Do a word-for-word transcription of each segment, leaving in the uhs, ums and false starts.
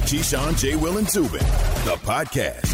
Keyshawn, J. Will, and Zubin, the podcast.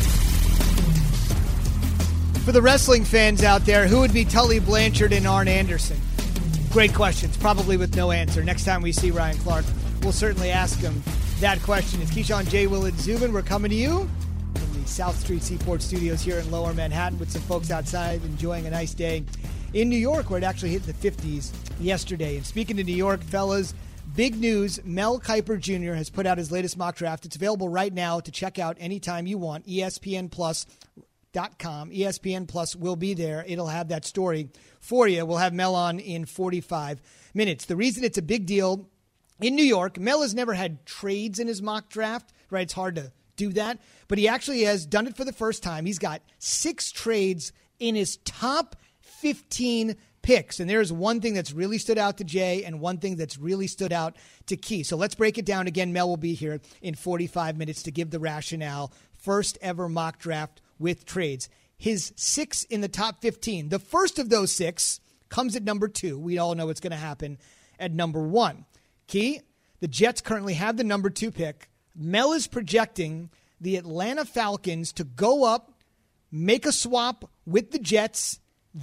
For the wrestling fans out there, who would be Tully Blanchard and Arn Anderson? Great questions, probably with no answer. Next time we see Ryan Clark, we'll certainly ask him that question. It's Keyshawn, J. Will, and Zubin. We're coming to you from the South Street Seaport Studios here in Lower Manhattan with some folks outside enjoying a nice day in New York, where it actually hit the fifties yesterday. And speaking of New York, fellas, big news. Mel Kiper Junior has put out his latest mock draft. It's available right now to check out anytime you want. E S P N Plus dot com. E S P N Plus will be there. It'll have that story for you. We'll have Mel on in forty-five minutes. The reason it's a big deal in New York, Mel has never had trades in his mock draft, right? It's hard to do that, but he actually has done it for the first time. He's got six trades in his top fifteen picks. And there's one thing that's really stood out to Jay and one thing that's really stood out to Key. So let's break it down again. Mel will be here in forty-five minutes to give the rationale. First ever mock draft with trades. His six in the top fifteen. The first of those six comes at number two. We all know what's going to happen at number one. Key, the Jets currently have the number two pick. Mel is projecting the Atlanta Falcons to go up, make a swap with the Jets.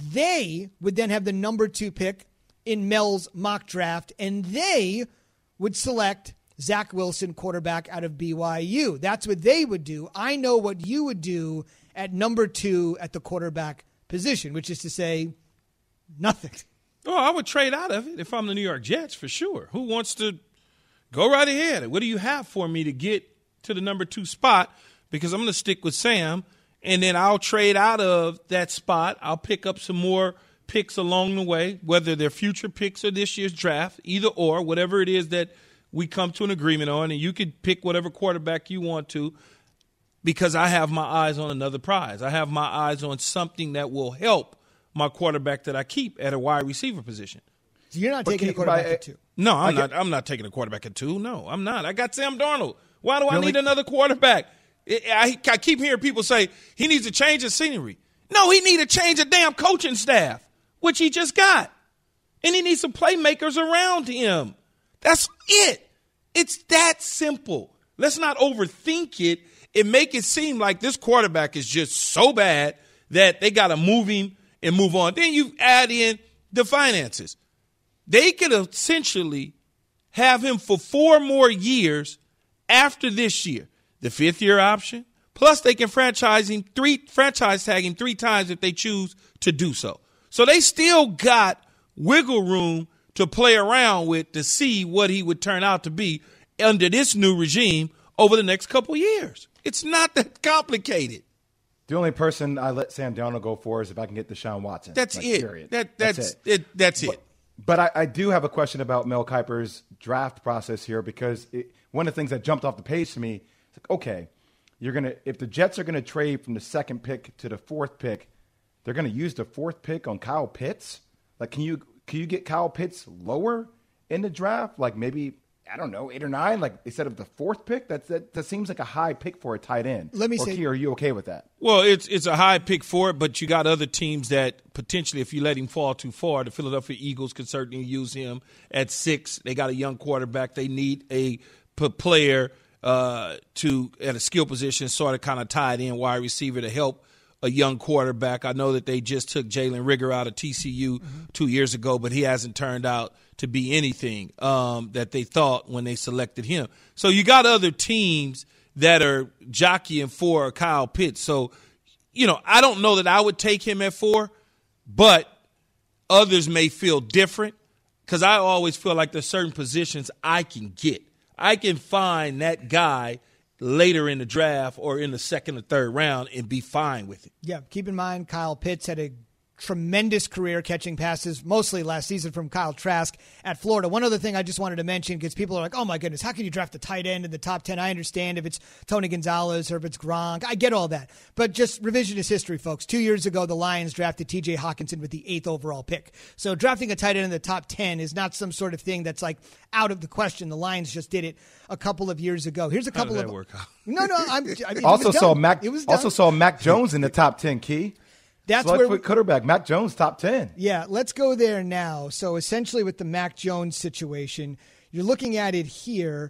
They would then have the number two pick in Mel's mock draft, and they would select Zach Wilson, quarterback out of B Y U. That's what they would do. I know what you would do at number two at the quarterback position, which is to say nothing. Oh, I would trade out of it if I'm the New York Jets, for sure. Who wants to go right ahead? What do you have for me to get to the number two spot? Because I'm going to stick with Sam. And then I'll trade out of that spot. I'll pick up some more picks along the way, whether they're future picks or this year's draft, either or, whatever it is that we come to an agreement on. And you can pick whatever quarterback you want to, because I have my eyes on another prize. I have my eyes on something that will help my quarterback that I keep at a wide receiver position. So you're not taking a quarterback at two? No, I'm not. I'm not taking a quarterback at two. No, I'm not. I got Sam Darnold. Why do I Really? need another quarterback? I, I keep hearing people say he needs a change of scenery. No, he needs a change of damn coaching staff, which he just got. And he needs some playmakers around him. That's it. It's that simple. Let's not overthink it and make it seem like this quarterback is just so bad that they got to move him and move on. Then you add in the finances. They could essentially have him for four more years after this year. The fifth-year option, plus they can franchise him three, franchise tag him three times if they choose to do so. So they still got wiggle room to play around with to see what he would turn out to be under this new regime over the next couple years. It's not that complicated. The only person I let Sam Darnold go for is if I can get Deshaun Watson. That's like, it. Period. That, that's, that's it. it. That's but, it. But I, I do have a question about Mel Kiper's draft process here, because it, one of the things that jumped off the page to me, it's like, okay, you're gonna if the Jets are gonna trade from the second pick to the fourth pick, they're gonna use the fourth pick on Kyle Pitts. Like, can you can you get Kyle Pitts lower in the draft? Like maybe, I don't know, eight or nine, like instead of the fourth pick? That's that, that seems like a high pick for a tight end. Let me or say, Key, are you okay with that? Well, it's it's a high pick for it, but you got other teams that potentially, if you let him fall too far, the Philadelphia Eagles could certainly use him at six. They got a young quarterback. They need a p- player uh, to at a skill position, sort of kind of tied in wide receiver to help a young quarterback. I know that they just took Jalen Rigger out of T C U mm-hmm. two years ago, but he hasn't turned out to be anything um, that they thought when they selected him. So you got other teams that are jockeying for Kyle Pitts. So, you know, I don't know that I would take him at four, but others may feel different, because I always feel like there's certain positions I can get. I can find that guy later in the draft or in the second or third round and be fine with it. Yeah, keep in mind Kyle Pitts had a tremendous career catching passes, mostly last season from Kyle Trask at Florida. One other thing I just wanted to mention, because people are like, oh my goodness, how can you draft a tight end in the top ten? I understand if it's Tony Gonzalez or if it's Gronk. I get all that. But just revisionist history, folks. Two years ago, the Lions drafted T J Hawkinson with the eighth overall pick. So drafting a tight end in the top ten is not some sort of thing that's like out of the question. The Lions just did it a couple of years ago. Here's a couple How did of that work out? No, no, I'm I mean, also saw Mac it was also saw Mac Jones in the top ten, Key. That's Select where foot quarterback, Mac Jones, top ten. Yeah, let's go there now. So essentially with the Mac Jones situation, you're looking at it here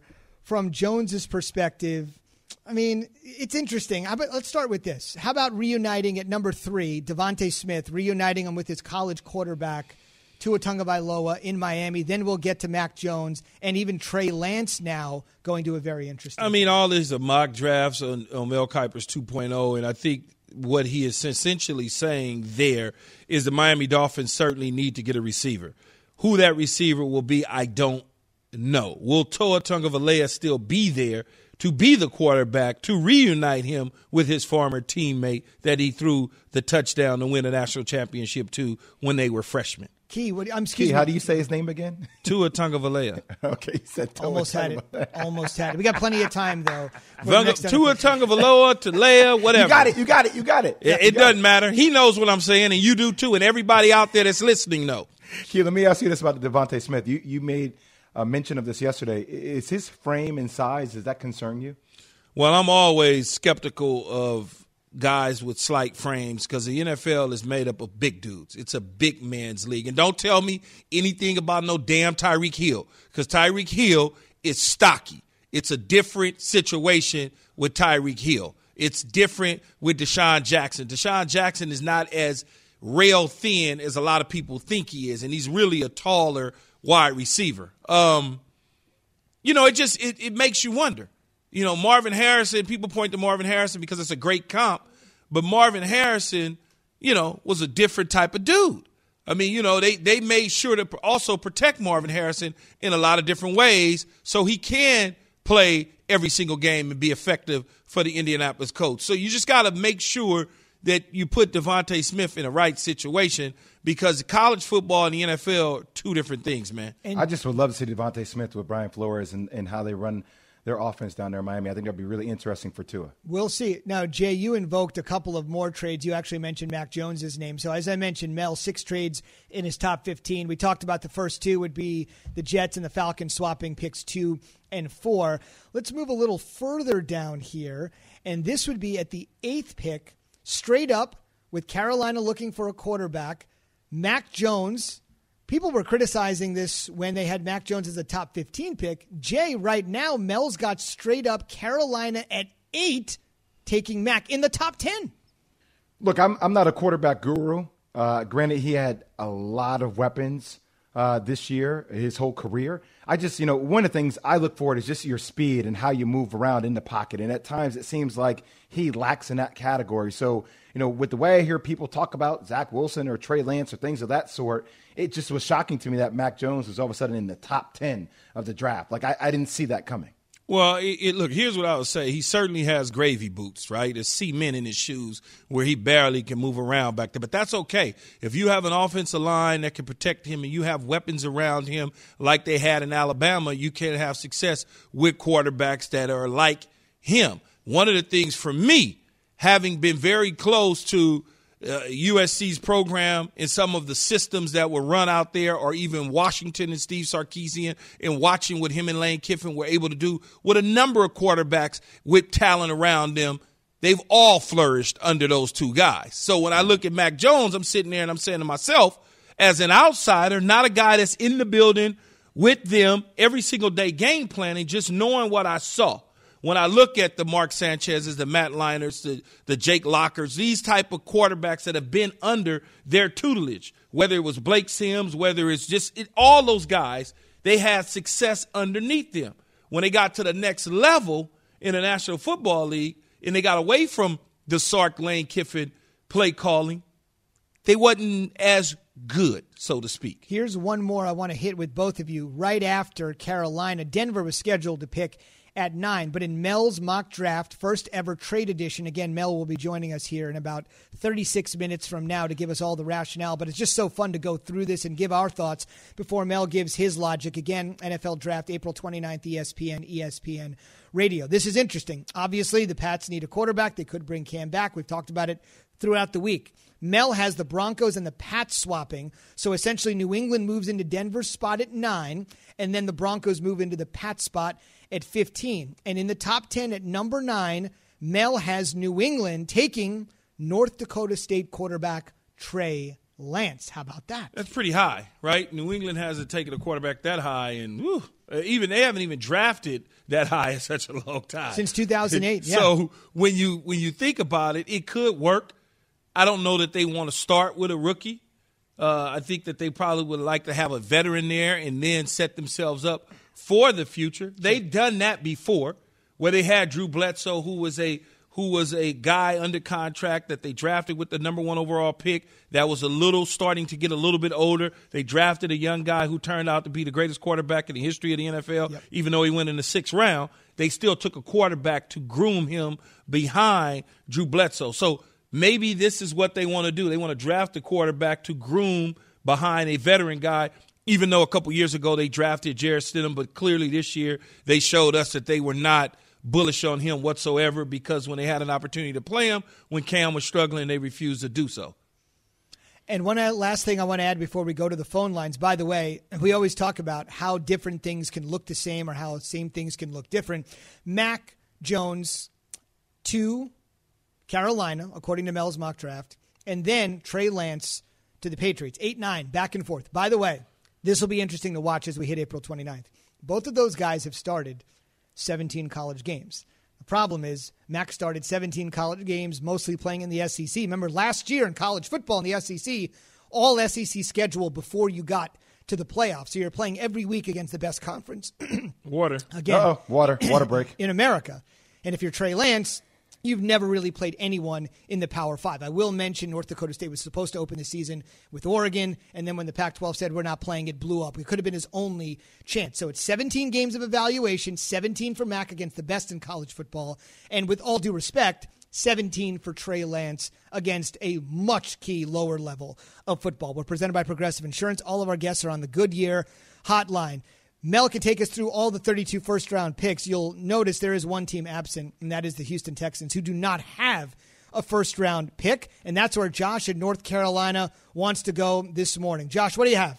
from Jones's perspective, I mean, it's interesting. How about, let's start with this. How about reuniting at number three, Devontae Smith, reuniting him with his college quarterback, Tua Tagovailoa in Miami. Then we'll get to Mac Jones and even Trey Lance now going to a very interesting. I mean, all these are mock drafts on, on Mel Kiper's two point oh, and I think what he is essentially saying there is the Miami Dolphins certainly need to get a receiver. Who that receiver will be, I don't know. Will Tua Tagovailoa still be there to be the quarterback, to reunite him with his former teammate that he threw the touchdown to win a national championship to when they were freshmen? Key, what, um, excuse Key, me. how do you say his name again? Tua Tagovailoa. Okay, you said Tua Almost had it. Almost had it. We got plenty of time, though. Tua Tagovailoa, Talea, whatever. You got it. You got it. You got it. It, it doesn't it. matter. He knows what I'm saying, and you do too, and everybody out there that's listening know. Key, let me ask you this about the Devontae Smith. You you made a mention of this yesterday. Is his frame and size, does that concern you? Well, I'm always skeptical of guys with slight frames because the N F L is made up of big dudes. It's a big man's league. And don't tell me anything about no damn Tyreek Hill because Tyreek Hill is stocky. It's a different situation with Tyreek Hill. It's different with Deshaun Jackson. Deshaun Jackson is not as rail thin as a lot of people think he is, and he's really a taller wide receiver. Um, you know, it just it, it makes you wonder. You know, Marvin Harrison, people point to Marvin Harrison because it's a great comp, but Marvin Harrison, you know, was a different type of dude. I mean, you know, they, they made sure to also protect Marvin Harrison in a lot of different ways so he can play every single game and be effective for the Indianapolis Colts. So you just got to make sure that you put Devontae Smith in the right situation because college football and the N F L are two different things, man. And I just would love to see Devontae Smith with Brian Flores and, and how they run their offense down there in Miami. I think that'll be really interesting for Tua. We'll see. Now, Jay, you invoked a couple of more trades. You actually mentioned Mac Jones's name. So as I mentioned, Mel, six trades in his top fifteen. We talked about the first two would be the Jets and the Falcons swapping picks two and four. Let's move a little further down here. And this would be at the eighth pick, straight up with Carolina looking for a quarterback. Mac Jones. People were criticizing this when they had Mac Jones as a top fifteen pick. Jay, right now, Mel's got straight up Carolina at eight, taking Mac in the top ten. Look, I'm I'm not a quarterback guru. Uh, granted, he had a lot of weapons uh, this year, his whole career. I just, you know, one of the things I look for is just your speed and how you move around in the pocket. And at times it seems like he lacks in that category. So, you know, with the way I hear people talk about Zach Wilson or Trey Lance or things of that sort, it just was shocking to me that Mac Jones was all of a sudden in the top ten of the draft. Like, I, I didn't see that coming. Well, it, it, look, here's what I would say. He certainly has gravy boots, right? There's cement in his shoes where he barely can move around back there. But that's okay. If you have an offensive line that can protect him and you have weapons around him like they had in Alabama, you can have success with quarterbacks that are like him. One of the things for me, having been very close to Uh, U S C's program and some of the systems that were run out there, or even Washington and Steve Sarkisian, and watching what him and Lane Kiffin were able to do with a number of quarterbacks with talent around them, they've all flourished under those two guys. So when I look at Mac Jones, I'm sitting there and I'm saying to myself, as an outsider, not a guy that's in the building with them every single day game planning, just knowing what I saw. When I look at the Mark Sanchez's, the Matt Leiners, the, the Jake Lockers, these type of quarterbacks that have been under their tutelage, whether it was Blake Sims, whether it's just it, all those guys, they had success underneath them. When they got to the next level in the National Football League and they got away from the Sark, Lane Kiffin play calling, they wasn't as good, so to speak. Here's one more I want to hit with both of you. Right after Carolina, Denver was scheduled to pick at nine, but in Mel's mock draft, first ever trade edition, again, Mel will be joining us here in about thirty-six minutes from now to give us all the rationale, but it's just so fun to go through this and give our thoughts before Mel gives his logic. Again, N F L Draft, April twenty-ninth, E S P N, E S P N Radio. This is interesting. Obviously, the Pats need a quarterback. They could bring Cam back. We've talked about it throughout the week. Mel has the Broncos and the Pats swapping, so essentially New England moves into Denver's spot at nine, and then the Broncos move into the Pats spot at fifteen. And in the top ten at number nine, Mel has New England taking North Dakota State quarterback Trey Lance. How about that? That's pretty high, right? New England hasn't taken a quarterback that high in whew, Uh, even they haven't even drafted that high in such a long time. Since two thousand eight, yeah. So when you when you think about it, it could work. I don't know that they want to start with a rookie. Uh, I think that they probably would like to have a veteran there and then set themselves up for the future. They've done that before, where they had Drew Bledsoe, who was a who was a guy under contract that they drafted with the number one overall pick that was a little starting to get a little bit older. They drafted a young guy who turned out to be the greatest quarterback in the history of the N F L. Yep. Even though he went in the sixth round, they still took a quarterback to groom him behind Drew Bledsoe. So maybe this is what they want to do. They want to draft a quarterback to groom behind a veteran guy, even though a couple years ago they drafted Jarrett Stidham, but clearly this year they showed us that they were not bullish on him whatsoever, because when they had an opportunity to play him, when Cam was struggling, they refused to do so. And one last thing I want to add before we go to the phone lines. By the way, we always talk about how different things can look the same or how same things can look different. Mac Jones to Carolina, according to Mel's mock draft, and then Trey Lance to the Patriots. eight nine, back and forth. By the way, this will be interesting to watch as we hit April twenty-ninth. Both of those guys have started seventeen college games. The problem is Mac started seventeen college games, mostly playing in the S E C. Remember, last year in college football in the S E C, all S E C schedule before you got to the playoffs. So you're playing every week against the best conference. Water. Again. Uh-oh, water, water break. In America. And if you're Trey Lance, you've never really played anyone in the Power Five. I will mention North Dakota State was supposed to open the season with Oregon, and then when the Pac twelve said we're not playing, it blew up. It could have been his only chance. So it's seventeen games of evaluation, seventeen for Mac against the best in college football, and with all due respect, seventeen for Trey Lance against a much key lower level of football. We're presented by Progressive Insurance. All of our guests are on the Goodyear hotline. Mel can take us through all the thirty-two first-round picks. You'll notice there is one team absent, and that is the Houston Texans, who do not have a first-round pick, and that's where Josh in North Carolina wants to go this morning. Josh, what do you have?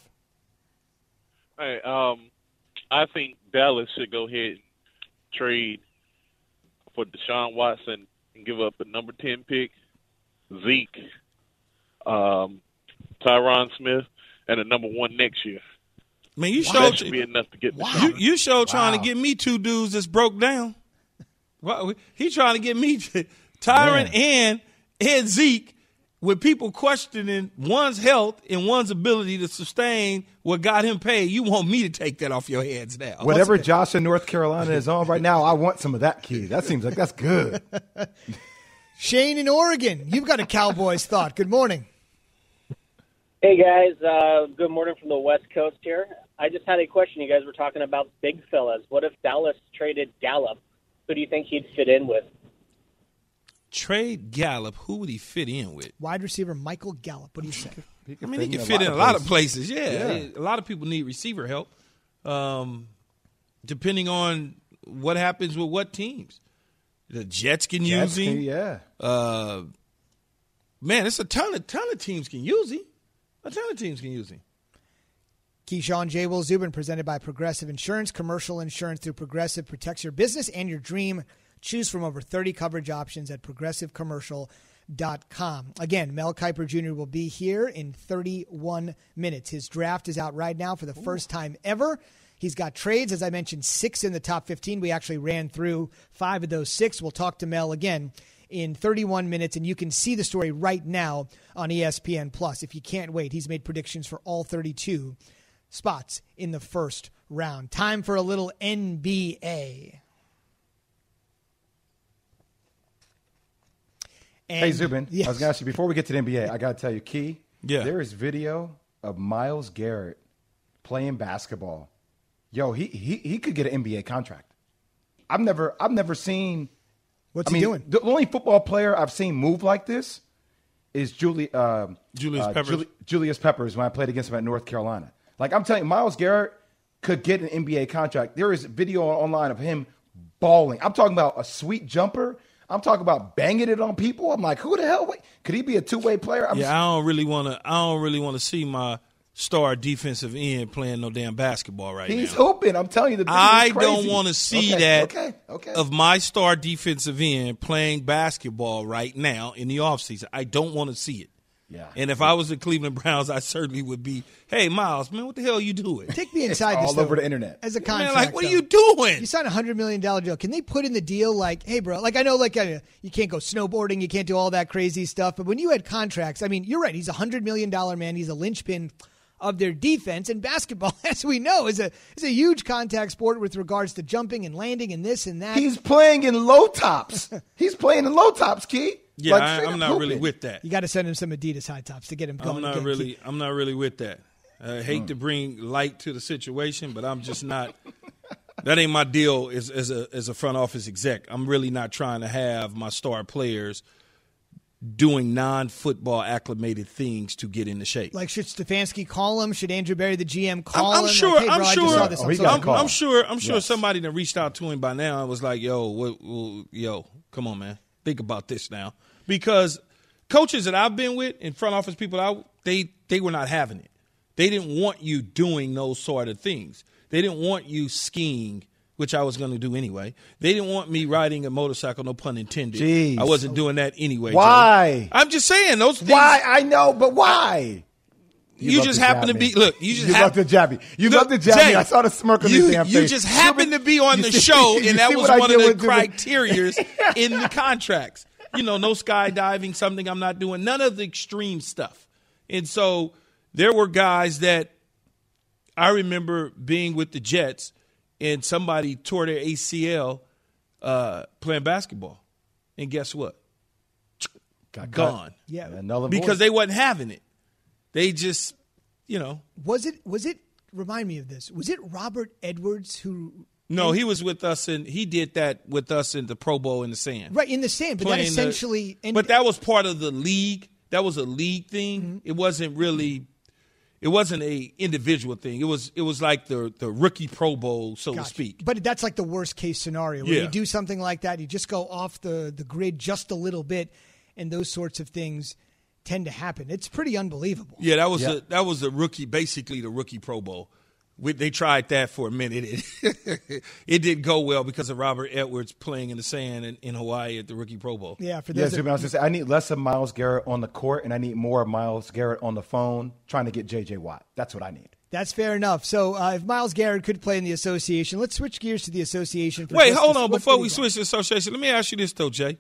Hey, um, I think Dallas should go ahead and trade for Deshaun Watson and give up a number ten pick, Zeke, um, Tyron Smith, and a number one next year. Man, you Wow. showed That should be enough to get Wow. you, you showed trying Wow. to get me two dudes that's broke down. Well, he trying to get me Tyron and and Zeke, with people questioning one's health and one's ability to sustain what got him paid. You want me to take that off your hands now? Whatever Josh in North Carolina is on right now, I want some of that key. That seems like that's good. Shane in Oregon, you've got a Cowboys thought. Good morning. Hey, guys. Uh, good morning from the West Coast here. I just had a question. You guys were talking about big fellas. What if Dallas traded Gallup? Who do you think he'd fit in with? Trade Gallup. Who would he fit in with? Wide receiver Michael Gallup. What do you say? I mean, he can fit in a lot of places. Yeah. yeah. A lot of people need receiver help, um, depending on what happens with what teams. The Jets can Jets use him. can, yeah. Uh, man, it's a ton of, ton of teams can use him. A ton of teams can use him. Keyshawn J. Will Zubin, presented by Progressive Insurance. Commercial insurance through Progressive protects your business and your dream. Choose from over thirty coverage options at progressive commercial dot com. Again, Mel Kiper Junior will be here in thirty-one minutes. His draft is out right now for the Ooh. first time ever. He's got trades, as I mentioned, six in the top fifteen. We actually ran through five of those six. We'll talk to Mel again in thirty-one minutes, and you can see the story right now on E S P N Plus. If you can't wait, he's made predictions for all thirty-two spots in the first round. Time for a little N B A. And, hey, Zubin, yes. I was going to ask you, before we get to the N B A, I got to tell you, Key, yeah. there is video of Myles Garrett playing basketball. Yo, he he he could get an N B A contract. I've never I've never seen. What's I he mean, doing? The only football player I've seen move like this is Julie, uh, Julius uh, Peppers. Juli, Julius Peppers when I played against him at North Carolina. Like, I'm telling you, Myles Garrett could get an N B A contract. There is video online of him balling. I'm talking about a sweet jumper. I'm talking about banging it on people. I'm like, who the hell? Wait, could he be a two-way player? I'm yeah, just, I don't really want to. I don't really want to see my star defensive end playing no damn basketball right he's now. He's hooping. I'm telling you, the I is crazy. don't want to see okay, that okay, okay. of my star defensive end playing basketball right now in the offseason. I don't want to see it. Yeah. And if I was the Cleveland Browns, I certainly would be, hey, Miles, man, what the hell are you doing? Take me inside all this, though, over the internet. As a contract, Man, like, what though. are you doing? You sign a one hundred million dollars deal. Can they put in the deal like, hey, bro, like I know like uh, you can't go snowboarding, you can't do all that crazy stuff, but when you had contracts, I mean, you're right, he's a one hundred million dollars man, he's a linchpin of their defense, and basketball, as we know, is a is a huge contact sport with regards to jumping and landing and this and that. He's playing in low tops. He's playing in low tops, Key. Yeah, Like, I, straight I'm up not hooping. really with that. You got to send him some Adidas high tops to get him going. I'm not again. really. I'm not really with that. I hate Mm. to bring light to the situation, but I'm just not. That ain't my deal as, as a as a front office exec. I'm really not trying to have my star players doing non-football acclimated things to get into shape. Like, should Stefanski call him? Should Andrew Barry, the G M, call I'm, I'm him? sure. Like, hey, bro, I'm I sure. just saw this Oh, on he social got a I'm, call. I'm sure. I'm sure Yes. somebody that reached out to him by now and was like, "Yo, what, well, yo, come on, man, think about this now." Because coaches that I've been with and front office people, I, they they were not having it. They didn't want you doing those sort of things. They didn't want you skiing, which I was going to do anyway. They didn't want me riding a motorcycle, no pun intended. Jeez. I wasn't doing that anyway. Why? Joe. I'm just saying those things. Why? I know, but why? You, love just to happen jab to be me. look. You just You hap- love to jab me. You Look, love to jab Jay, me. I saw the smirk on you, his damn you face. just happened to be on You the see- show, you and that see was what I one of did the with Jimmy? criterias in the contracts. You know, no skydiving, something I'm not doing, none of the extreme stuff. And so there were guys that I remember being with the Jets, and somebody tore their A C L uh, playing basketball. And guess what? Got Gone. cut. Yeah. Yeah, null and Because void. they wasn't having it. They just, you know. Was it? Was it? Remind me of this. Was it Robert Edwards who? No, he was with us, and he did that with us in the Pro Bowl in the sand. Right in the sand, but that Playing the- essentially. and, but that was part of the league. That was a league thing. Mm-hmm. It wasn't really. It wasn't a individual thing. It was. It was like the the rookie Pro Bowl, so Gotcha. to speak. But that's like the worst case scenario where Yeah. you do something like that, you just go off the, the grid just a little bit, and those sorts of things tend to happen. It's pretty unbelievable. Yeah, that was Yeah. the that was the rookie, basically the rookie Pro Bowl. We, they tried that for a minute. It, it didn't go well because of Robert Edwards playing in the sand in, in Hawaii at the rookie Pro Bowl. Yeah, for Yeah, those. Jimmy, I was that, just saying, I need less of Myles Garrett on the court, and I need more of Myles Garrett on the phone trying to get J J Watt. That's what I need. that's fair enough. So uh, if Myles Garrett could play in the association, let's switch gears to the association. For Wait, just hold a- on. what- Before what do we you got? switch to association, let me ask you this, though, Jay.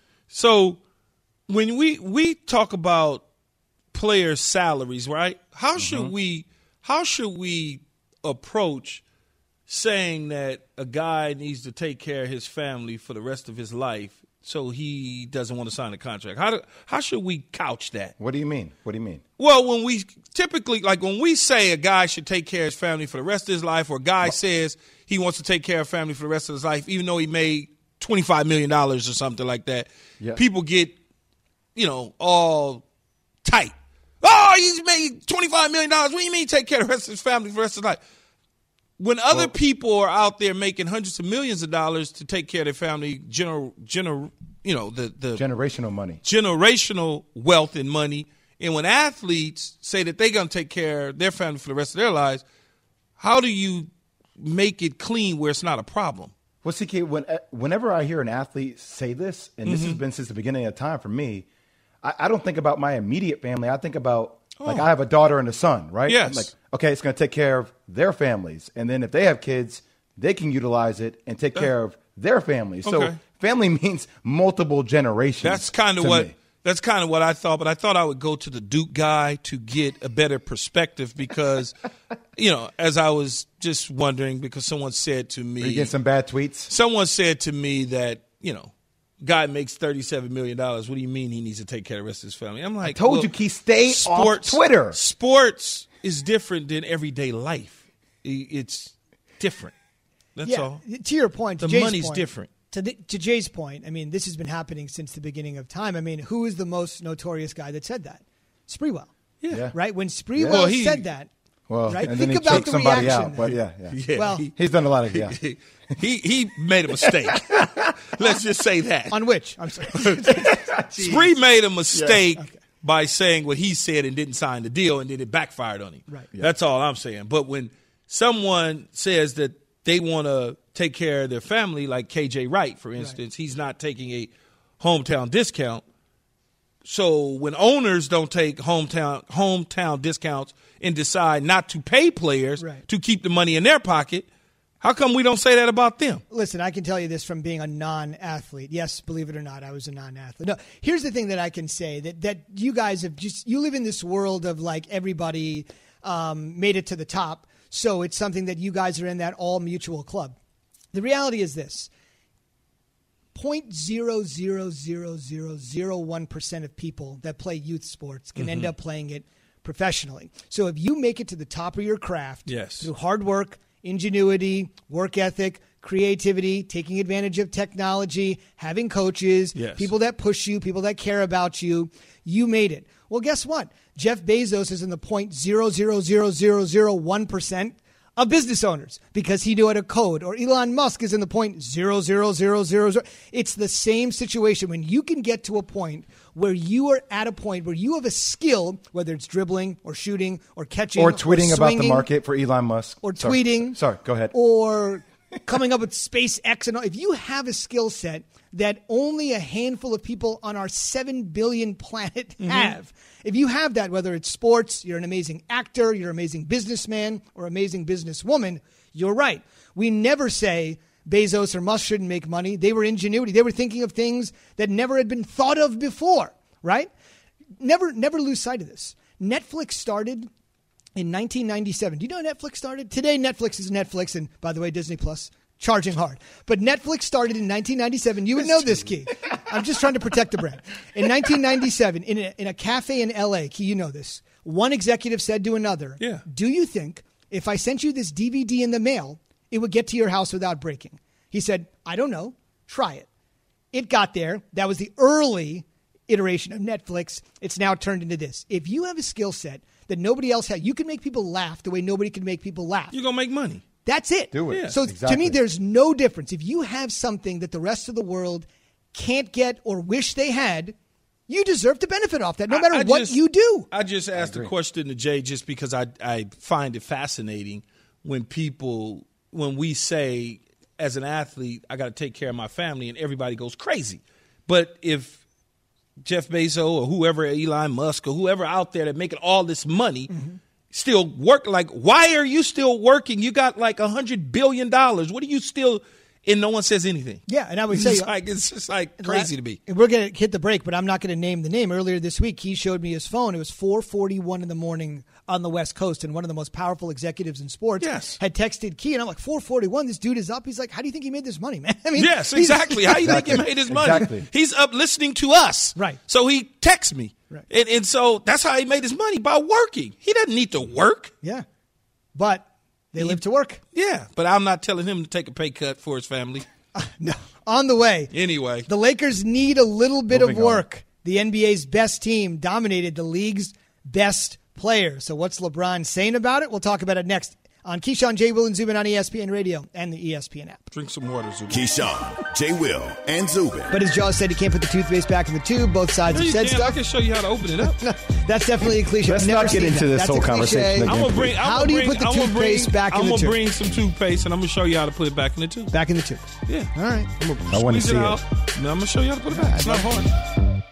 So when we we talk about players' salaries, right? How should we how should we approach saying that a guy needs to take care of his family for the rest of his life so he doesn't want to sign a contract? How do, how should we couch that? What do you mean? What do you mean? Well, when we typically, like when we say a guy should take care of his family for the rest of his life, or a guy says he wants to take care of family for the rest of his life, even though he made twenty-five million dollars or something like that, Yeah. people get, you know, all tight. Oh, he's made twenty-five million dollars. What do you mean take care of the rest of his family for the rest of his life? When other Well- people are out there making hundreds of millions of dollars to take care of their family, general, general, you know, the, the Generational money. generational wealth and money. And when athletes say that they're going to take care of their family for the rest of their lives, how do you make it clean where it's not a problem? Well, C K, when, whenever I hear an athlete say this, and this has been since the beginning of time for me, I, I don't think about my immediate family. I think about, like, I have a daughter and a son, right? Yes. I'm like, okay, it's going to take care of their families. And then if they have kids, they can utilize it and take care of their families. So Okay. family means multiple generations. That's kind of to what me. that's kind of what I thought, but I thought I would go to the Duke guy to get a better perspective because, you know, as I was just wondering, because someone said to me, Are you getting some bad tweets? someone said to me that, you know, guy makes thirty-seven million dollars. What do you mean he needs to take care of the rest of his family? I'm like, told well, you, Keith, stay off Twitter. Sports is different than everyday life. I- It's different. That's Yeah, all. to your point, to The Jay's money's point, different. To, the, to Jay's point, I mean, this has been happening since the beginning of time. I mean, who is the most notorious guy that said that? Sprewell, Yeah. Yeah. right? When Sprewell Well, he- said that, Well, right? and Think then he about choked the somebody reaction. out. But yeah, yeah. Yeah, Well- he, He's done a lot of, yeah. he he made a mistake. Let's just say that. On which? I'm sorry. Spree made a mistake by saying what he said and didn't sign the deal, and then it backfired on him. Right. Yeah. That's all I'm saying. But when someone says that they want to take care of their family, like K J Wright, for instance, he's not taking a hometown discount. so when owners don't take hometown hometown discounts and decide not to pay players right. to keep the money in their pocket, how come we don't say that about them? Listen, I can tell you this from being a non-athlete. Yes, believe it or not, I was a non-athlete. No, here's the thing that I can say, that, that you guys have just – you live in this world of, like, everybody um, made it to the top, so it's something that you guys are in that all-mutual club. The reality is this. zero point zero zero zero zero zero one percent of people that play youth sports can mm-hmm. end up playing it professionally. So if you make it to the top of your craft yes. through hard work, ingenuity, work ethic, creativity, taking advantage of technology, having coaches, yes. people that push you, people that care about you, you made it. Well, guess what? Jeff Bezos is in the zero point zero zero zero zero zero one percent of business owners because he knew how to code. Or Elon Musk is in the zero point zero zero zero zero zero. It's the same situation. When you can get to a point where you are at a point where you have a skill, whether it's dribbling or shooting or catching or tweeting or about the market for Elon Musk. Or sorry. tweeting. Sorry, go ahead. Or coming up with SpaceX. And all. If you have a skill set that only a handful of people on our seven billion planet mm-hmm. have, if you have that, whether it's sports, you're an amazing actor, you're an amazing businessman or amazing businesswoman, you're right. We never say Bezos or Musk shouldn't make money. They were ingenuity. They were thinking of things that never had been thought of before, right? Never, never lose sight of this. Netflix started in nineteen ninety-seven. Do you know how Netflix started? Today, Netflix is Netflix, and by the way, Disney Plus, charging hard. But Netflix started in nineteen ninety-seven. You would know this, Key. I'm just trying to protect the brand. In nineteen ninety-seven, in a, in a cafe in L A, Key, you know this, one executive said to another, yeah. do you think if I sent you this D V D in the mail, it would get to your house without breaking? He said, I don't know. Try it. It got there. That was the early iteration of Netflix. It's now turned into this. If you have a skill set that nobody else has, you can make people laugh the way nobody can make people laugh. You're going to make money. That's it. Do it. Yeah. So exactly. to me, there's no difference. If you have something that the rest of the world can't get or wish they had, you deserve to benefit off that, no matter I, I what just, you do. I just asked a question to Jay just because I, I find it fascinating when people, when we say, as an athlete, I got to take care of my family, and everybody goes crazy. But if Jeff Bezos or whoever, Elon Musk or whoever out there that making all this money mm-hmm. still work, like, why are you still working? You got like one hundred billion dollars. What are you still – and no one says anything. Yeah, and I would it's say – like, it's just like crazy to me. We're going to hit the break, but I'm not going to name the name. Earlier this week, he showed me his phone. It was four forty-one in the morning on the West Coast, and one of the most powerful executives in sports yes. had texted Key, and I'm like, four forty-one, this dude is up. He's like, how do you think he made this money, man? I mean, yes, exactly. How do you exactly. think he made his money? Exactly. He's up listening to us. Right. So he texts me. Right. And, and so that's how he made his money, by working. He doesn't need to work. Yeah. But they he, live to work. Yeah, but I'm not telling him to take a pay cut for his family. Uh, no. On the way. Anyway. The Lakers need a little bit Moving of work. on. The N B A's best team dominated the league's best player. So what's LeBron saying about it? We'll talk about it next on Keyshawn, J. Will, and Zubin on E S P N Radio and the E S P N app. Drink some water, Zubin. Keyshawn, J. Will, and Zubin. But as Jaws said, he can't put the toothpaste back in the tube. Both sides No, have you said can. stuff. I can show you how to open it up. No, that's definitely a cliche. Let's I've never not get seen into that. this That's whole a cliche. conversation I'm again. gonna bring. I'm How gonna do you bring, put the I'm gonna toothpaste bring, back in I'm the gonna tube? bring some toothpaste, and I'm gonna show you how to put it back in the tube. Back in the tube. Yeah. All right. I'm gonna I wanna squeeze see it it. out. Now I'm gonna show you how to put it back. It's not hard.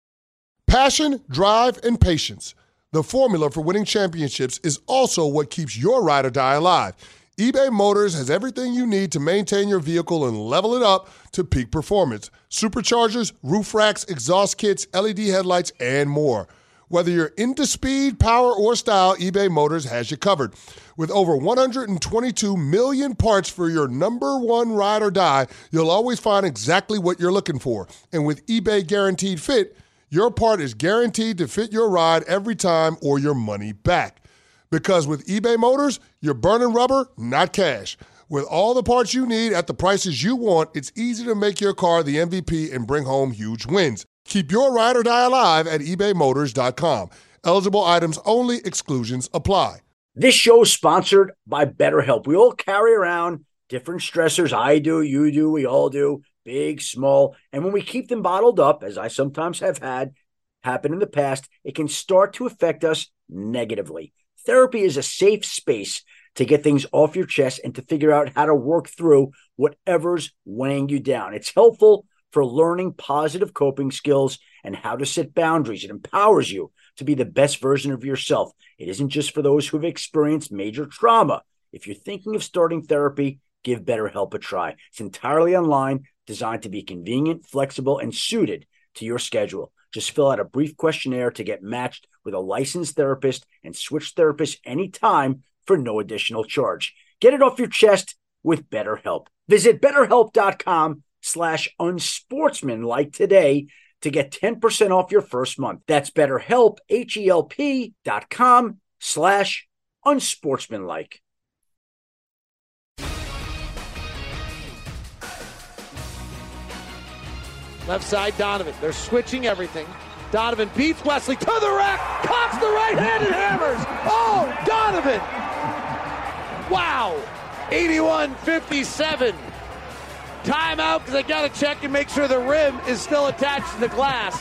Passion, drive, and patience. The formula for winning championships is also what keeps your ride or die alive. eBay Motors has everything you need to maintain your vehicle and level it up to peak performance. Superchargers, roof racks, exhaust kits, L E D headlights, and more. Whether you're into speed, power, or style, eBay Motors has you covered. With over one hundred twenty-two million parts for your number one ride or die, you'll always find exactly what you're looking for. And with eBay Guaranteed Fit, your part is guaranteed to fit your ride every time or your money back. Because with eBay Motors, you're burning rubber, not cash. With all the parts you need at the prices you want, it's easy to make your car the M V P and bring home huge wins. Keep your ride or die alive at ebay motors dot com. Eligible items only. Exclusions apply. This show is sponsored by BetterHelp. We all carry around different stressors. I do, you do, we all do, big, small. And when we keep them bottled up, as I sometimes have had happen in the past, it can start to affect us negatively. Therapy is a safe space to get things off your chest and to figure out how to work through whatever's weighing you down. It's helpful for learning positive coping skills and how to set boundaries. It empowers you to be the best version of yourself. It isn't just for those who've experienced major trauma. If you're thinking of starting therapy, give BetterHelp a try. It's entirely online, designed to be convenient, flexible, and suited to your schedule. Just fill out a brief questionnaire to get matched with a licensed therapist and switch therapists anytime for no additional charge. Get it off your chest with BetterHelp. Visit BetterHelp.com slash unsportsmanlike today to get ten percent off your first month. That's BetterHelp, H-E-L-P dot com slash unsportsmanlike. Left side, Donovan. They're switching everything. Donovan beats Wesley to the rack, cocks the right hand and hammers. Oh, Donovan! Wow! eighty-one fifty-seven. Timeout because I got to check and make sure the rim is still attached to the glass.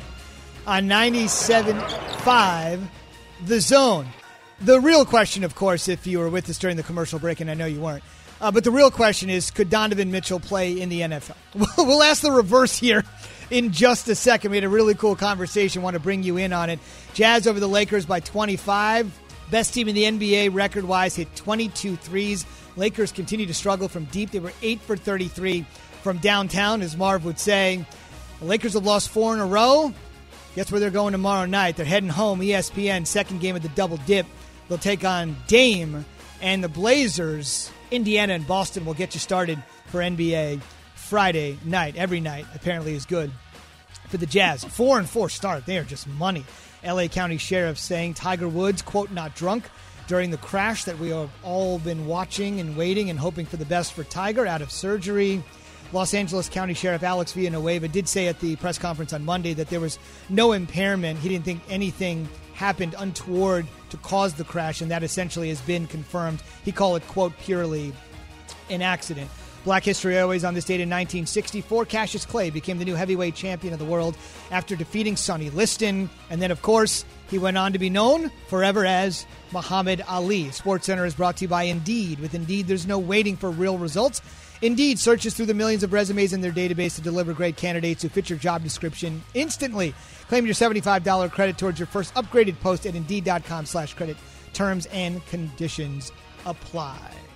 On ninety-seven point five, The Zone. The real question, of course, if you were with us during the commercial break, and I know you weren't, uh, but the real question is, could Donovan Mitchell play in the N F L? We'll ask the reverse here in just a second. We had a really cool conversation. Want to bring you in on it. Jazz over the Lakers by twenty-five. Best team in the N B A record-wise, hit twenty-two threes. Lakers continue to struggle from deep. They were eight for thirty-three from downtown, as Marv would say. The Lakers have lost four in a row. Guess where they're going tomorrow night? They're heading home. E S P N, second game of the double dip. They'll take on Dame and the Blazers. Indiana and Boston will get you started for N B A Friday night. Every night, apparently, is good for the Jazz. Four and four start. They are just money. L A County Sheriff saying Tiger Woods, quote, not drunk during the crash that we have all been watching and waiting and hoping for the best for Tiger, out of surgery. Los Angeles County Sheriff Alex Villanueva did say at the press conference on Monday that there was no impairment. He didn't think anything happened untoward to cause the crash, and that essentially has been confirmed. He called it, quote, purely an accident. Black History always on this date in nineteen sixty-four, Cassius Clay became the new heavyweight champion of the world after defeating Sonny Liston. And then, of course, he went on to be known forever as Muhammad Ali. SportsCenter is brought to you by Indeed. With Indeed, there's no waiting for real results. Indeed searches through the millions of resumes in their database to deliver great candidates who fit your job description instantly. Claim your seventy-five dollars credit towards your first upgraded post at Indeed.com slash credit. Terms and conditions apply.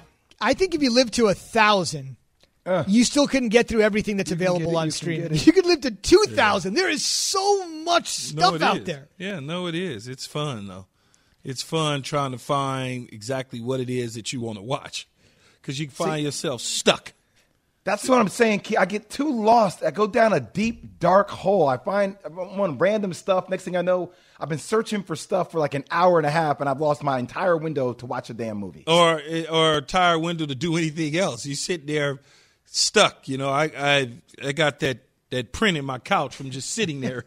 I think if you live to a thousand, uh, you still couldn't get through everything that's available it, on you stream. You could live to two thousand. Yeah. There is so much stuff no, out is. there. Yeah, no, it is. It's fun, though. It's fun trying to find exactly what it is that you want to watch because you find See, yourself stuck. That's what I'm saying. I get too lost. I go down a deep, dark hole. I find I want random stuff. Next thing I know, I've been searching for stuff for like an hour and a half, and I've lost my entire window to watch a damn movie. Or or entire window to do anything else. You sit there stuck. You know, I I, I got that, that print in my couch from just sitting there.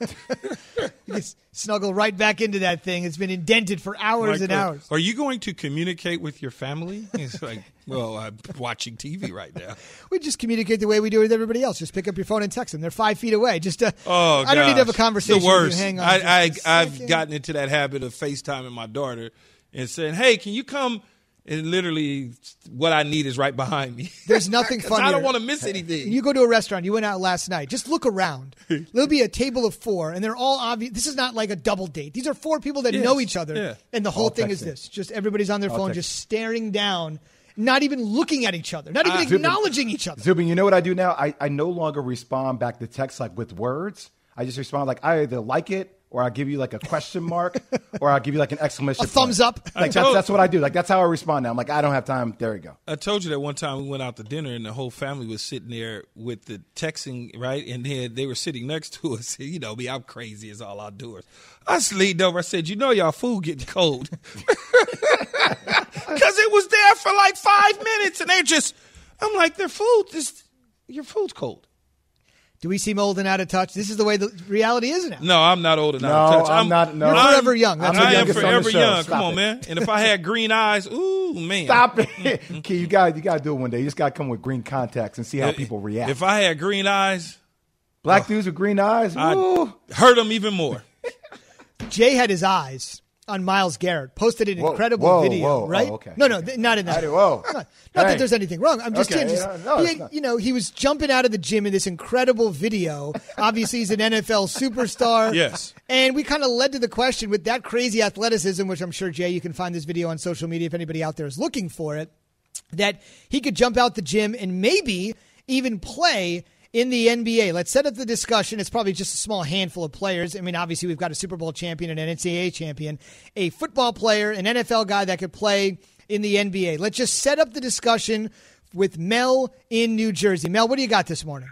You just snuggle right back into that thing. It's been indented for hours like, and hours. Are you going to communicate with your family? It's like, well, I'm watching T V right now. We just communicate the way we do with everybody else. Just pick up your phone and text them. They're five feet away. Just uh, oh, I don't need to have a conversation the worst. with you. Hang on. I, I, I've gotten into that habit of FaceTiming my daughter and saying, hey, can you come? And literally what I need is right behind me. There's nothing funnier. I don't want to miss anything. You go to a restaurant. You went out last night. Just look around. There'll be a table of four, and they're all obvious. This is not like a double date. These are four people that yes. know each other, yeah. and the whole I'll thing is this. Just everybody's on their I'll phone just staring down, not even looking at each other, not even uh, acknowledging Zubin, each other. Zubin, you know what I do now? I, I no longer respond back to text like with words. I just respond like I either like it, or I'll give you like a question mark, or I'll give you like an exclamation A thumbs point. up. Like that's, that's what I do. Like that's how I respond now. I'm like, I don't have time. There you go. I told you that one time we went out to dinner and the whole family was sitting there with the texting, right? And then they were sitting next to us. You know me, I'm crazy as all outdoors. I just leaned over. I said, you know y'all food getting cold. Because it was there for like five minutes and they're just, I'm like, their food, is, your food's cold. Do we seem old and out of touch? This is the way the reality is now. No, I'm not old and no, out of touch. I'm, I'm not. No, you're I'm, forever young. That's I am forever young. Stop Come on, it. man. And if I had green eyes, ooh, man. Stop it. Key, you got you got to do it one day. You just got to come with green contacts and see how people react. If I had green eyes. Black uh, dudes with green eyes, I'd hurt them even more. Jay had his eyes on Myles Garrett. Posted an Whoa, incredible whoa, video, whoa, right? oh, okay. No, no, th- not in that. Whoa. Not, not Hey. that there's anything wrong. I'm just Okay, saying, just, yeah, no, it's he, not. you know, he was jumping out of the gym in this incredible video. Obviously, he's an N F L superstar. Yes. And we kind of led to the question with that crazy athleticism, which I'm sure, Jay, you can find this video on social media if anybody out there is looking for it, that he could jump out the gym and maybe even play in the N B A. Let's set up the discussion. It's probably just a small handful of players. I mean, obviously, we've got a Super Bowl champion and an N C double A champion, a football player, an N F L guy that could play in the N B A. Let's just set up the discussion with Mel in New Jersey. Mel, what do you got this morning?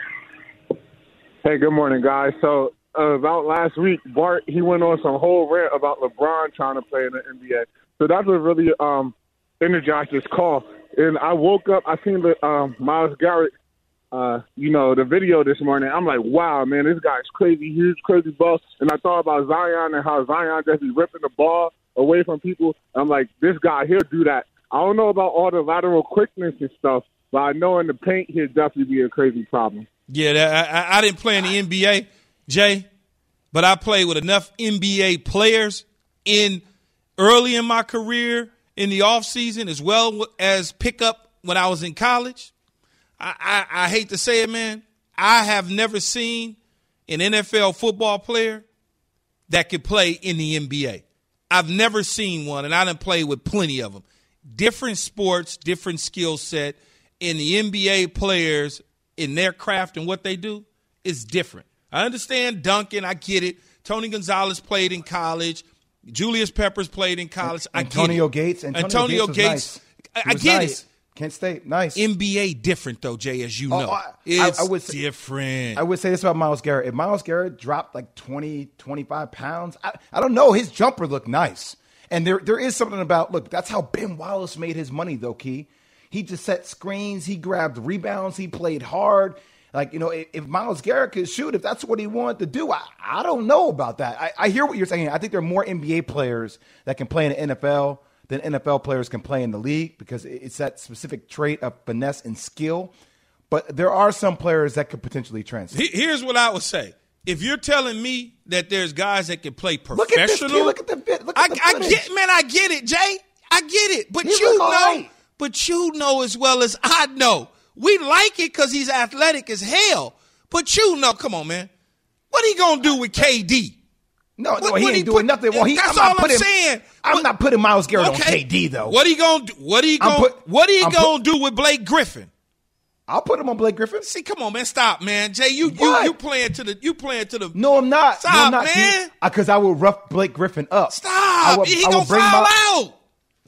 Hey, good morning, guys. So uh, about last week, Bart, he went on some whole rant about LeBron trying to play in the N B A. So that's what really um, energized this call. And I woke up, I seen the um, Myles Garrett Uh, you know, the video this morning. I'm like, wow, man, this guy's crazy, huge, crazy ball. And I thought about Zion and how Zion just be ripping the ball away from people. I'm like, this guy, he'll do that. I don't know about all the lateral quickness and stuff, but I know in the paint, he'll definitely be a crazy problem. Yeah, that, I, I didn't play in the N B A, Jay, but I played with enough N B A players in early in my career in the offseason as well as pickup when I was in college. I, I, I hate to say it, man. I have never seen an N F L football player that could play in the N B A. I've never seen one, and I done played with plenty of them. Different sports, different skill set. And the N B A players in their craft and what they do is different. I understand Duncan. I get it. Tony Gonzalez played in college. Julius Peppers played in college. I get Antonio it. Gates. Antonio, Antonio Gates. Gates. Nice. I, I get nice. it. Kent State, nice. N B A different, though, Jay, as you Oh, know. I- it's I- I would say- different. I would say this about Myles Garrett. If Myles Garrett dropped like twenty, twenty-five pounds, I, I don't know. His jumper looked nice. And there there is something about, look, that's how Ben Wallace made his money, though, Key. He just set screens. He grabbed rebounds. He played hard. Like, you know, if, if Myles Garrett could shoot, if that's what he wanted to do, I, I don't know about that. I, I hear what you're saying. I think there are more N B A players that can play in the N F L than N F L players can play in the league because it's that specific trait of finesse and skill. But there are some players that could potentially transcend. He- Here's what I would say. If you're telling me that there's guys that can play professional, Look at this kid. Look at the bit. Look at I, the I footage. get, man, I get it, Jay. I get it. But He you look know, all right. but you know as well as I know, we like it because he's athletic as hell. But you know, come on, man, what he gonna do with K D? No, no, What- he what ain't doing put- nothing. Well, he, that's I'm not all putting, I'm saying. I'm What- not putting Myles Garrett Okay. on K D though. What he gonna do? What he I'm gonna? put- what he I'm gonna put- do with Blake Griffin? I'll put him on Blake Griffin. See, come on, man, stop, man. Jay, you you What? you playing to the you playing to the No, I'm not. Stop, no, I'm not, man. Because I will rough Blake Griffin up. Stop. I will, he I will gonna bring foul my- out.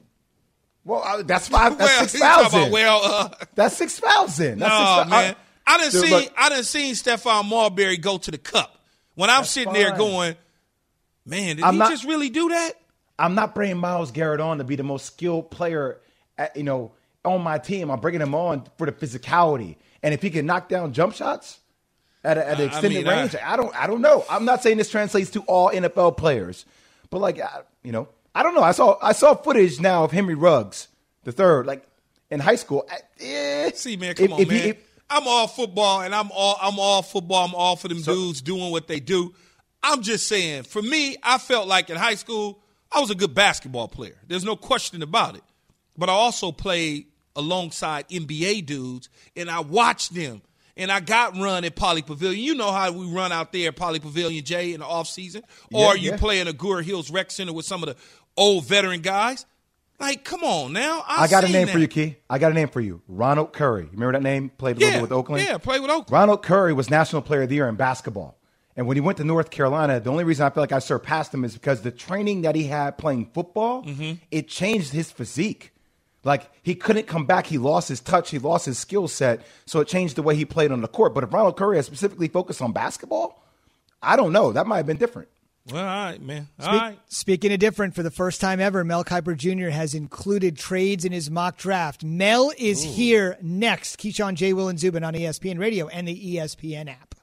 Well, I, that's five. That's Well, six he talking thousand. about, well, uh, That's six thousand. no, That's six, man. I, I done Dude, seen look. I done seen Stephon Marbury go to the cup. When I'm That's sitting there fine. going, man, did I'm he not- just really do that? I'm not bringing Myles Garrett on to be the most skilled player, at, you know, on my team. I'm bringing him on for the physicality, and if he can knock down jump shots at, a, at an I- I extended mean, I- range, I, don't, I don't know. I'm not saying this translates to all N F L players, but like, I, you know, I don't know. I saw, I saw footage now of Henry Ruggs, the third, like in high school. I- eh, See, man, come if- on, if he- man. if- I'm all football, and I'm all I'm all football. I'm all for them So- dudes doing what they do. I'm just saying, for me, I felt like in high school, I was a good basketball player. There's no question about it. But I also played alongside N B A dudes, and I watched them. And I got run at Poly Pavilion. You know how we run out there at Poly Pavilion, Jay, in the offseason? Or Yeah, you yeah. play in Agoura Hills Rec Center with some of the old veteran guys. Like, come on now. I got a seen name that. for you, Key. I got a name for you. Ronald Curry. You remember that name? Played a little Yeah, bit with Oakland? yeah, played with Oakland. Ronald Curry was National Player of the Year in basketball. And when he went to North Carolina, the only reason I feel like I surpassed him is because the training that he had playing football, Mm-hmm. it changed his physique. Like, he couldn't come back. He lost his touch. He lost his skill set. So it changed the way he played on the court. But if Ronald Curry had specifically focused on basketball, I don't know. That might have been different. Well, all right, man. All Speak- right. Speaking of different, for the first time ever, Mel Kiper Junior has included trades in his mock draft. Mel is here next. Keyshawn, J. Will, and Zubin on E S P N Radio and the E S P N app.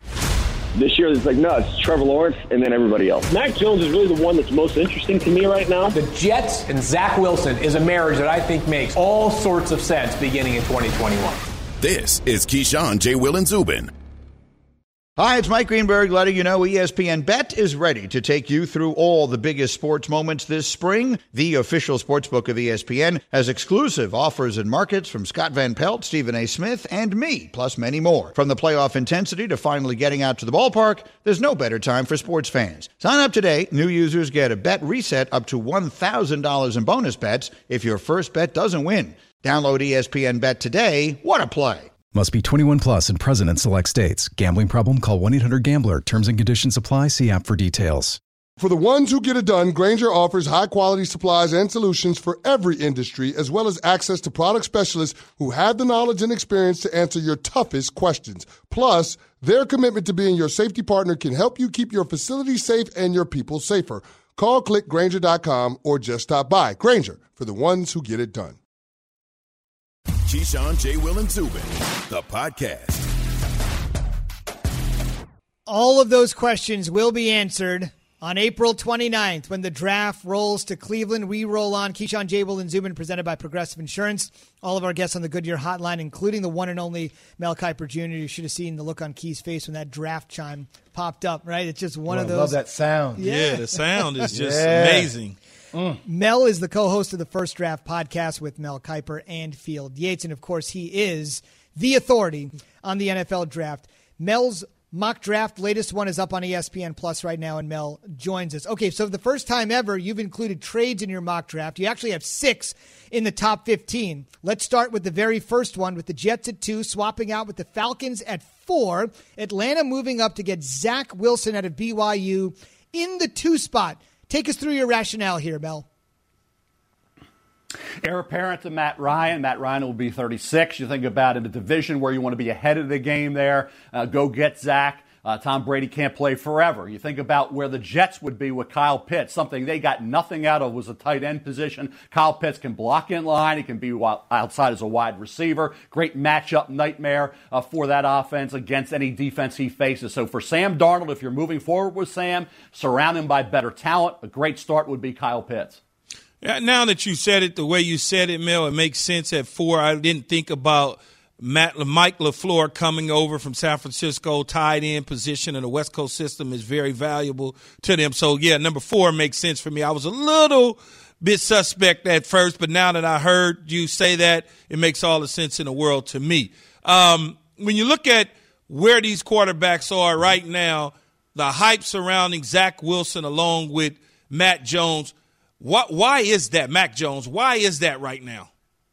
This year, it's like, no, it's Trevor Lawrence and then everybody else. Mac Jones is really the one that's most interesting to me right now. The Jets and Zach Wilson is a marriage that I think makes all sorts of sense beginning in twenty twenty-one. This is Keyshawn, J. Will, and Zubin. Hi, it's Mike Greenberg letting you know E S P N Bet is ready to take you through all the biggest sports moments this spring. The official sportsbook of E S P N has exclusive offers and markets from Scott Van Pelt, Stephen A. Smith, and me, plus many more. From the playoff intensity to finally getting out to the ballpark, there's no better time for sports fans. Sign up today. New users get a bet reset up to one thousand dollars in bonus bets if your first bet doesn't win. Download E S P N Bet today. What a play. Must be twenty-one plus and present in select states. Gambling problem? Call one eight hundred gambler. Terms and conditions apply. See app for details. For the ones who get it done, Grainger offers high-quality supplies and solutions for every industry, as well as access to product specialists who have the knowledge and experience to answer your toughest questions. Plus, their commitment to being your safety partner can help you keep your facility safe and your people safer. Call click Grainger dot com or just stop by. Grainger, for the ones who get it done. Keyshawn, J. Will, and Zubin, the podcast. All of those questions will be answered on April twenty-ninth when the draft rolls to Cleveland. We roll on. Keyshawn, J. Will, and Zubin, presented by Progressive Insurance. All of our guests on the Goodyear Hotline, including the one and only Mel Kiper Junior You should have seen the look on Key's face when that draft chime popped up, right? It's just one oh, of those. I love that sound. Yeah, yeah the sound is just yeah. amazing. Mm. Mel is the co-host of the First Draft podcast with Mel Kiper and Field Yates. And, of course, he is the authority on the N F L draft. Mel's mock draft, latest one, is up on E S P N Plus right now, and Mel joins us. Okay, so the first time ever, you've included trades in your mock draft. You actually have six in the top fifteen. Let's start with the very first one, with the Jets at two, swapping out with the Falcons at four. Atlanta moving up to get Zach Wilson out of B Y U in the two spot. Take us through your rationale here, Mel. Heir apparent to Matt Ryan. Matt Ryan will be thirty-six. You think about it, a division where you want to be ahead of the game there. Uh, go get Zach. Uh, Tom Brady can't play forever. You think about where the Jets would be with Kyle Pitts. Something they got nothing out of was a tight end position. Kyle Pitts can block in line. He can be outside as a wide receiver. Great matchup nightmare uh, for that offense against any defense he faces. So for Sam Darnold, if you're moving forward with Sam, surround him by better talent. A great start would be Kyle Pitts. Yeah, now that you said it the way you said it, Mel, it makes sense at four. I didn't think about Matt, Mike LaFleur coming over from San Francisco, tied in position in the West Coast system is very valuable to them. So, yeah, number four makes sense for me. I was a little bit suspect at first, but now that I heard you say that, it makes all the sense in the world to me. Um, when you look at where these quarterbacks are right now, the hype surrounding Zach Wilson along with Matt Jones, what, why is that, Mac Jones, why is that right now?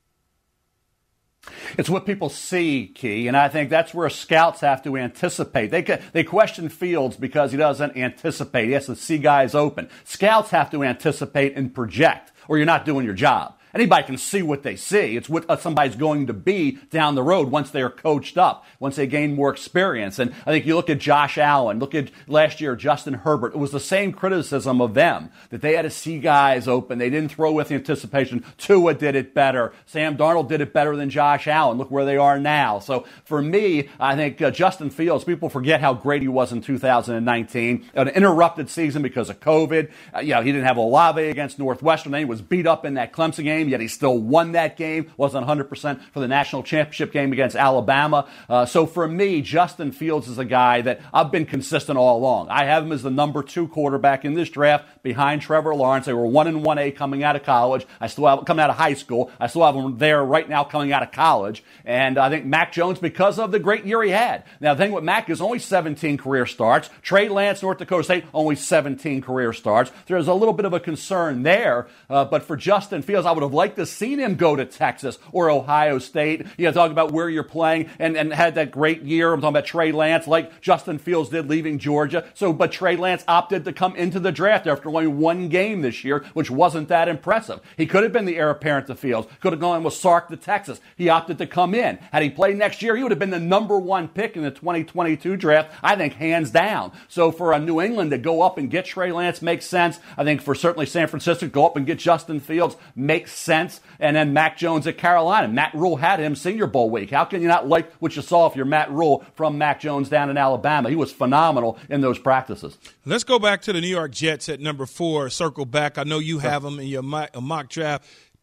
It's what people see, Key, and I think that's where scouts have to anticipate. They they question Fields because he doesn't anticipate. He has to see guys open. Scouts have to anticipate and project, or you're not doing your job. Anybody can see what they see. It's what somebody's going to be down the road once they are coached up, once they gain more experience. And I think you look at Josh Allen, look at last year Justin Herbert. It was the same criticism of them, that they had to see guys open. They didn't throw with anticipation. Tua did it better. Sam Darnold did it better than Josh Allen. Look where they are now. So for me, I think uh, Justin Fields, people forget how great he was in two thousand nineteen. An interrupted season because of COVID. Uh, you know, he didn't have Olave against Northwestern. Then he was beat up in that Clemson game. Yet he still won that game, wasn't one hundred percent for the national championship game against Alabama. Uh, so for me, Justin Fields is a guy that I've been consistent all along. I have him as the number two quarterback in this draft behind Trevor Lawrence. They were one and one A coming out of college. I still have coming out of high school. I still have him there right now coming out of college. And I think Mac Jones, because of the great year he had. Now, the thing with Mac is only seventeen career starts. Trey Lance, North Dakota State, only seventeen career starts. There's a little bit of a concern there. Uh, but for Justin Fields, I would have liked to seen him go to Texas or Ohio State. You know, talk about where you're playing and, and had that great year. I'm talking about Trey Lance, like Justin Fields did leaving Georgia. So, but Trey Lance opted to come into the draft after only one game this year, which wasn't that impressive. He could have been the heir apparent to Fields. Could have gone with Sark to Texas. He opted to come in. Had he played next year, he would have been the number one pick in the twenty twenty-two draft, I think, hands down. So for a New England to go up and get Trey Lance makes sense. I think for certainly San Francisco to go up and get Justin Fields makes sense. And then Mac Jones at Carolina. Matt Rule had him Senior Bowl week. How can you not like what you saw if you're Matt Rule from Mac Jones down in Alabama? He was phenomenal in those practices. Let's go back to the New York Jets at number four. Circle back. I know you have them in your mock draft.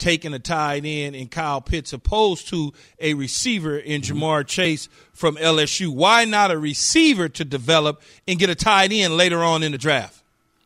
taking a tight end in Kyle Pitts opposed to a receiver in Jamar Chase from L S U? Why not a receiver to develop and get a tight end later on in the draft?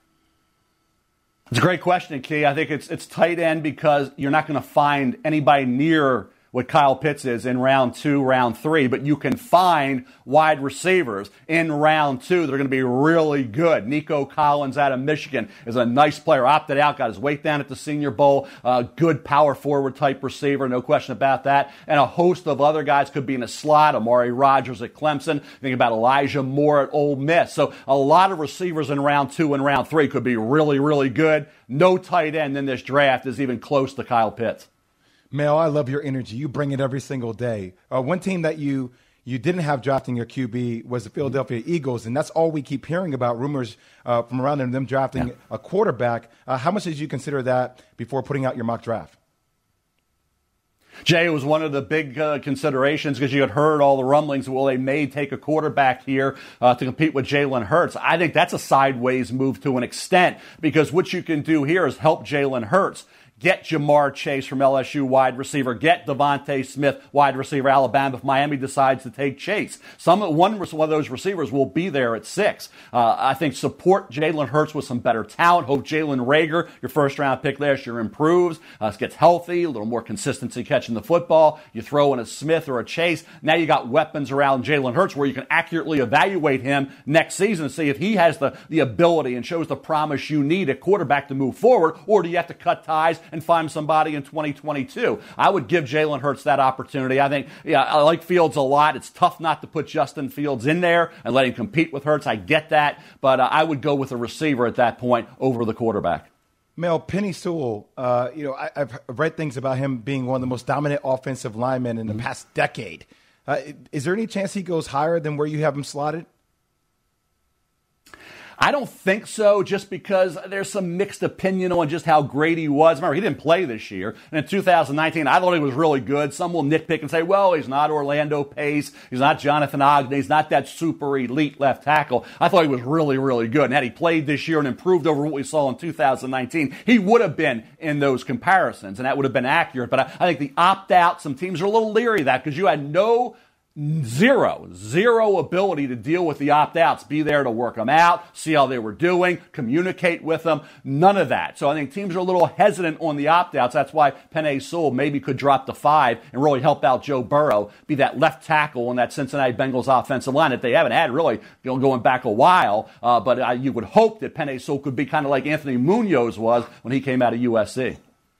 It's a great question, Key. I think it's it's tight end because you're not going to find anybody near what Kyle Pitts is in round two, round three, but you can find wide receivers in round two. They're going to be really good. Nico Collins out of Michigan is a nice player. Opted out, got his weight down at the Senior Bowl. Uh, good power forward type receiver, no question about that. And a host of other guys could be in a slot. Amari Rodgers at Clemson. Think about Elijah Moore at Ole Miss. So a lot of receivers in round two and round three could be really, really good. No tight end in this draft is even close to Kyle Pitts. Mel, I love your energy. You bring it every single day. Uh, one team that you you didn't have drafting your Q B was the Philadelphia Eagles, and that's all we keep hearing about, rumors uh, from around them, them drafting yeah. a quarterback. Uh, how much did you consider that before putting out your mock draft? Jay, it was one of the big uh, considerations because you had heard all the rumblings. Well, they may take a quarterback here uh, to compete with Jalen Hurts. I think that's a sideways move to an extent because what you can do here is help Jalen Hurts. Get Jamar Chase from L S U wide receiver. Get Devontae Smith wide receiver Alabama if Miami decides to take Chase. Some one, one of those receivers will be there at six. Uh, I think support Jalen Hurts with some better talent. Hope Jalen Reagor, your first round pick last year, improves, uh, gets healthy, a little more consistency catching the football. You throw in a Smith or a Chase. Now you got weapons around Jalen Hurts where you can accurately evaluate him next season and see if he has the, the ability and shows the promise you need at quarterback to move forward, or do you have to cut ties and find somebody in twenty twenty-two. I would give Jalen Hurts that opportunity. I think, yeah, I like Fields a lot. It's tough not to put Justin Fields in there and let him compete with Hurts. I get that, but uh, I would go with a receiver at that point over the quarterback. Mel, Penei Sewell, uh, you know, I, I've read things about him being one of the most dominant offensive linemen in the mm-hmm. past decade. Uh, is there any chance he goes higher than where you have him slotted? I don't think so, just because there's some mixed opinion on just how great he was. Remember, he didn't play this year. And in two thousand nineteen, I thought he was really good. Some will nitpick and say, well, he's not Orlando Pace. He's not Jonathan Ogden. He's not that super elite left tackle. I thought he was really, really good. And had he played this year and improved over what we saw in two thousand nineteen, he would have been in those comparisons, and that would have been accurate. But I, I think the opt-out, some teams are a little leery of that because you had no Zero, zero ability to deal with the opt-outs, be there to work them out, see how they were doing, communicate with them, none of that. So I think teams are a little hesitant on the opt-outs. That's why Penei Sewell maybe could drop to five and really help out Joe Burrow, be that left tackle on that Cincinnati Bengals offensive line that they haven't had really, you know, going back a while. Uh, but uh, you would hope that Penei Sewell could be kind of like Anthony Munoz was when he came out of U S C.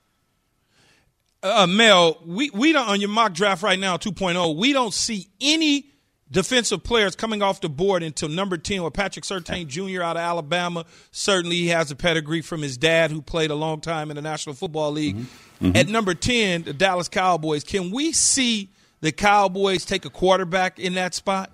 Uh, Mel, we, we don't, on your mock draft right now, two point oh, we don't see any defensive players coming off the board until number ten with Patrick Surtain Junior out of Alabama. Certainly he has a pedigree from his dad who played a long time in the National Football League. Mm-hmm. Mm-hmm. At number ten, the Dallas Cowboys. Can we see the Cowboys take a quarterback in that spot?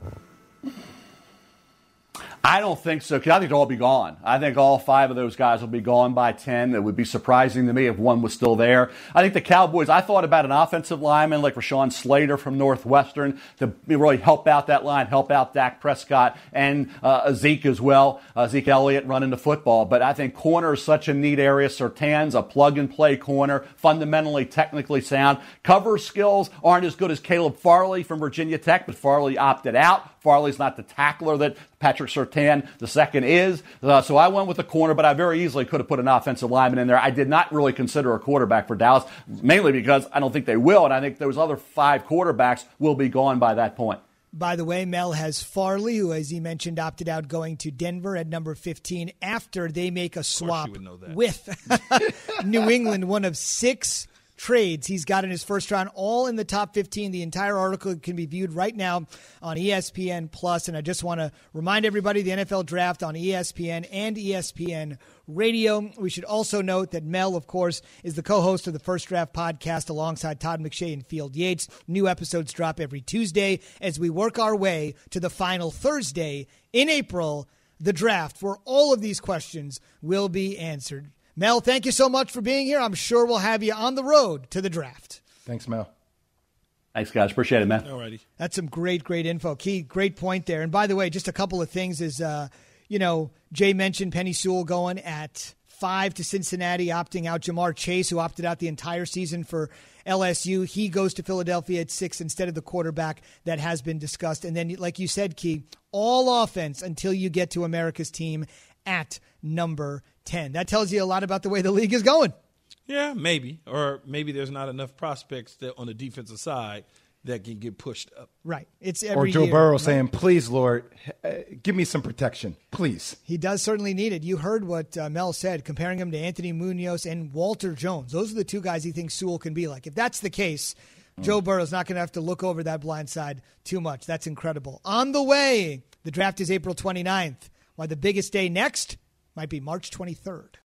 I don't think so, because I think they'll all be gone. I think all five of those guys will be gone by ten. It would be surprising to me if one was still there. I think the Cowboys, I thought about an offensive lineman like Rashawn Slater from Northwestern to really help out that line, help out Dak Prescott and uh, Zeke as well, uh, Zeke Elliott running the football. But I think corner is such a neat area. Surtain's a plug-and-play corner, fundamentally, technically sound. Cover skills aren't as good as Caleb Farley from Virginia Tech, but Farley opted out. Farley's not the tackler that Patrick Surtain the second is. Uh, so I went with the corner, but I very easily could have put an offensive lineman in there. I did not really consider a quarterback for Dallas, mainly because I don't think they will, and I think those other five quarterbacks will be gone by that point. By the way, Mel has Farley, who, as he mentioned, opted out going to Denver at number fifteen after they make a swap with New England, one of six trades he's got in his first round, all in the top fifteen. The entire article can be viewed right now on E S P N Plus. And I just want to remind everybody the N F L Draft on E S P N and E S P N Radio. We should also note that Mel, of course, is the co-host of the First Draft podcast alongside Todd McShay and Field Yates. New episodes drop every Tuesday as we work our way to the final Thursday in April, the draft, where all of these questions will be answered. Mel, thank you so much for being here. I'm sure we'll have you on the road to the draft. Thanks, Mel. Thanks, guys. Appreciate it, man. Alrighty. That's some great, great info. Key, great point there. And by the way, just a couple of things is, uh, you know, Jay mentioned Penei Sewell going at five to Cincinnati, opting out Jamar Chase, who opted out the entire season for L S U. He goes to Philadelphia at six instead of the quarterback that has been discussed. And then, like you said, Key, all offense until you get to America's team at number ten. That tells you a lot about the way the league is going. Yeah, maybe. Or maybe there's not enough prospects that on the defensive side that can get pushed up. Right. It's every Or Joe year, Burrow right? saying, please, Lord, uh, give me some protection, please. He does certainly need it. You heard what uh, Mel said, comparing him to Anthony Munoz and Walter Jones. Those are the two guys he thinks Sewell can be like. If that's the case, mm. Joe Burrow's not going to have to look over that blind side too much. That's incredible. On the way, the draft is April twenty-ninth. Why the biggest day next might be March twenty-third.